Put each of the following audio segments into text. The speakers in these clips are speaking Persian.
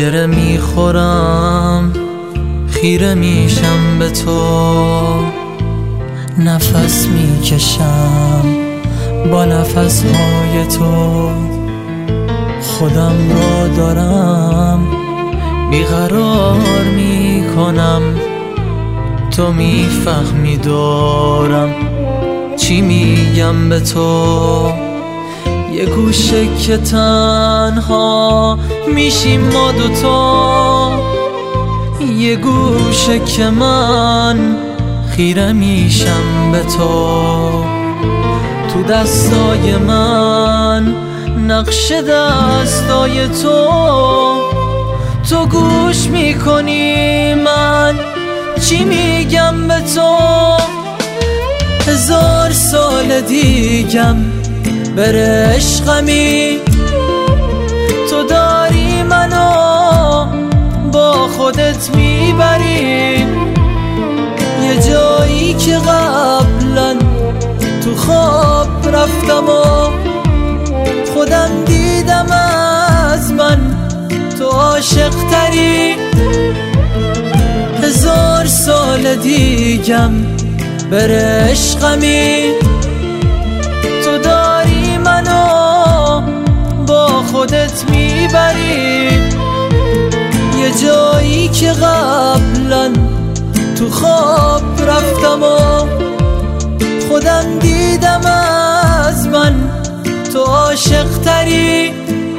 گره میخورم، خیره میشم به تو، نفس میکشم با نفسهای تو، خودم را دارم بیقرار میکنم، تو میفهمی دارم چی میگم به تو. یه گوشه که تنها میشیم ما دوتا، یه گوشه که من خیره میشم به تو، تو دستای من نقش دستای تو، تو گوش میکنی من چی میگم به تو. 1000 سال دیگم بره عشقمی، تو داری منو با خودت میبری، یه جایی که قبلا تو خواب رفتم و خودم دیدم از من تو عاشق تری. 1000 سال دیگم بره عشقمی، تو داری منو با خودت میبری، یه جایی که قبلا تو خواب رفتم و خودم دیدم از من تو عاشق تری.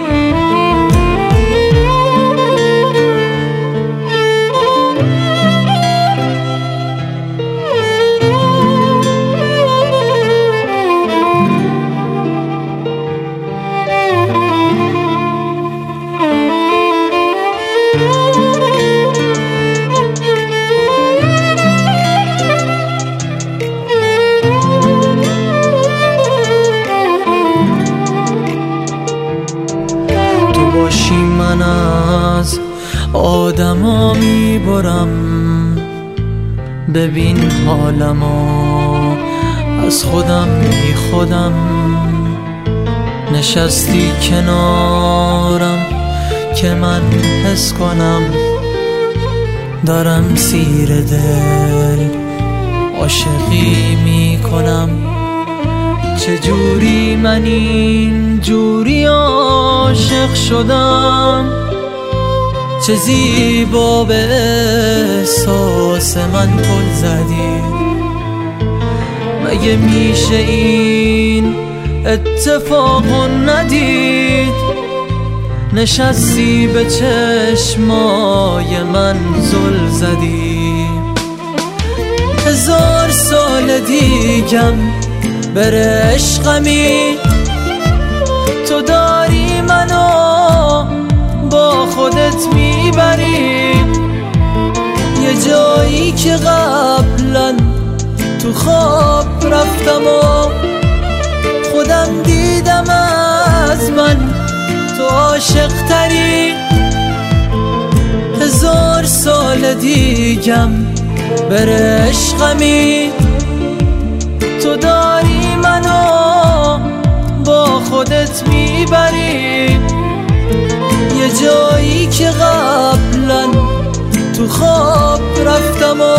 باشی من از آدما میبرم، ببین حالمو از خودم بی خودم، نشستی کنارم که من حس کنم دارم سیر دل عاشقی میکنم. چجوری من این جوری عاشق شدم، چه زیبا به احساس من پل زدی، مگه میشه این اتفاقو ندید، نشستی به چشمای من زل زدی. 1000 سال دیگم بره عشقمی، تو داری منو با خودت میبری، یه جایی که قبلا تو خواب رفتم و خودم دیدم از من تو عاشق تری. 1000 سال دیگم بره عشقمی، تو داری منو با خودت میبری، یه جایی که قبلا تو خواب رفتم و